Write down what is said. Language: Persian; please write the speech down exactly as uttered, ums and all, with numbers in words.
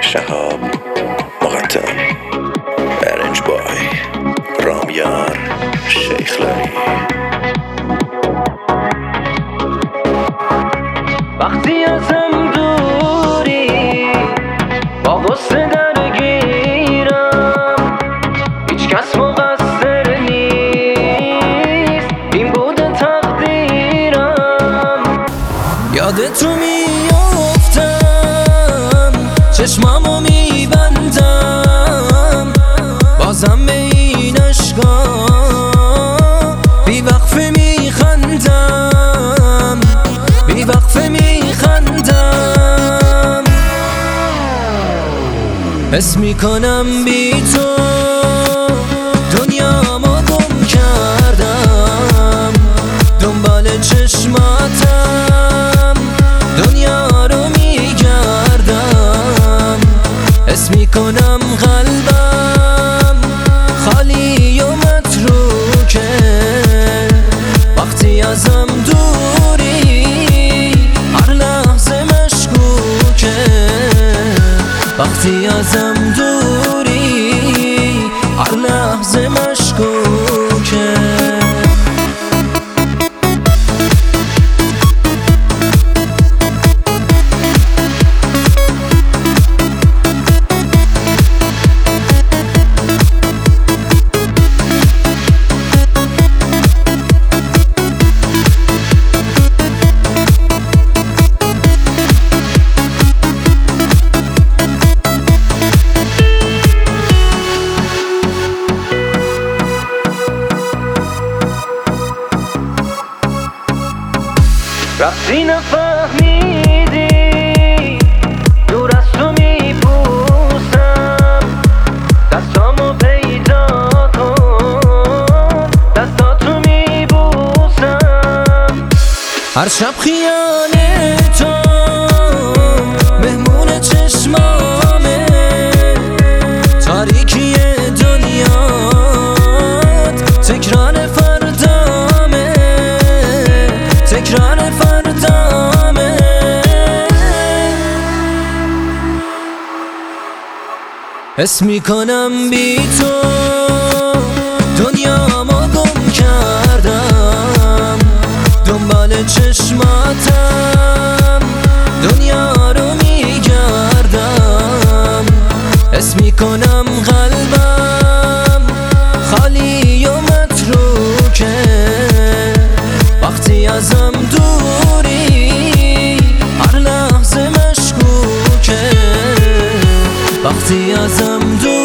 شهاب مقدم برنج بای رامیار شیخ لاری. وقتی ازم دوری با غصه درگیرم، هیچ کس مقصر نیست، این بوده تقدیرم. یادتو میافتم، چشمامو میبندم، بازم به این اشکا بی وقفه میخندم، بی وقفه میخندم. حس میکنم بی تو دنیامو گم کردم، دنبال چشماتم دنیا رو میگردم. حس میکنم قلبم خالی و متروکه، وقتی ازم دوری هر لحظه مشکوکه، وقتی ازم دوری هر لحظه مشکوکه. رفتی نفهمیدی دور از تو میپوسم، دستامو پیدا کن دستاتو میبوسم. هر شب خیال تو مهمون چشمامه، تاریکی دنیات تکرار فردامه، تکرار فردامه. حس میکنم بی تو دنیامو گم کردم، دنبال چشماتم دنیا رو میگردم. حس میکنم قلبم خالی و متروکه، وقتی ازم دوری هر لحظه مشکوکه، وقتی ازم دوری